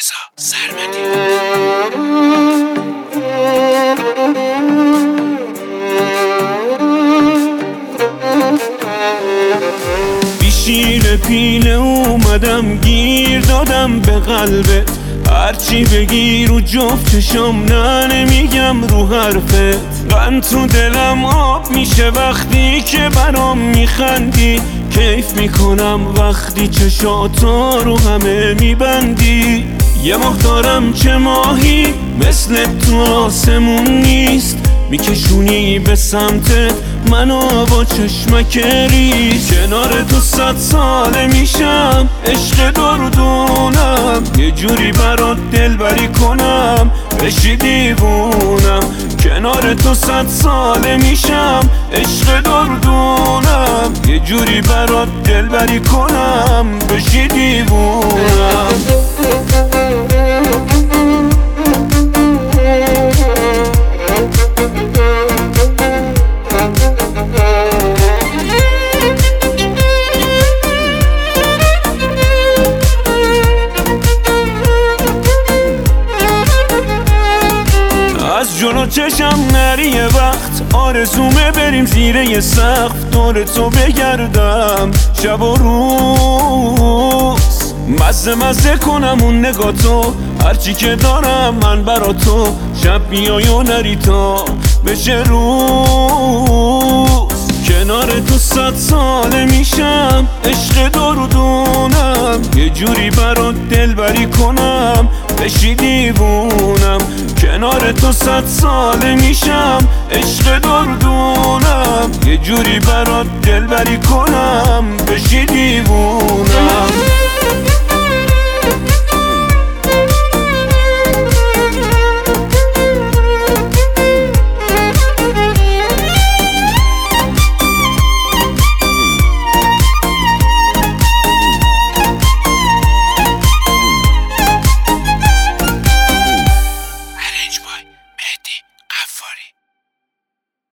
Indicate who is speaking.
Speaker 1: رضا سرمدی. بیشین پینه اومدم گیر دادم به قلبت، هرچی بگی رو جفت چشم نه نمیگم رو حرفت. من تو دلم آب میشه وقتی که برام میخندی، کیف میکنم وقتی چشاتو رو همه میبندی. یه ماه دارم چه ماهی مثل تو آسمون نیست، میکشونی به سمتت منو با چشمک ریز. کنار تو 100 ساله میشم عشق دردونم، یه جوری برات دلبری کنم بشی دیوونم. کنار تو 100 ساله میشم عشق دردونم، یه جوری برات دلبری کنم بشی دیوونم. از جلو چشم نری یه وقت، آرزومه بریم زیر یه سقف، دور تو بگردم شب و روز. مزه مزه کنم اون نگاه تو، هرچی که دارم من برا تو. شب بیای و نری تا بشه روز. کنار تو 100 ساله میشم عشق دردونم، یه جوری برات دلبری کنم بشی دیوونم. کنار تو 100 ساله میشم عشق دردونم، یه جوری برات دلبری کنم بشی دیوونم.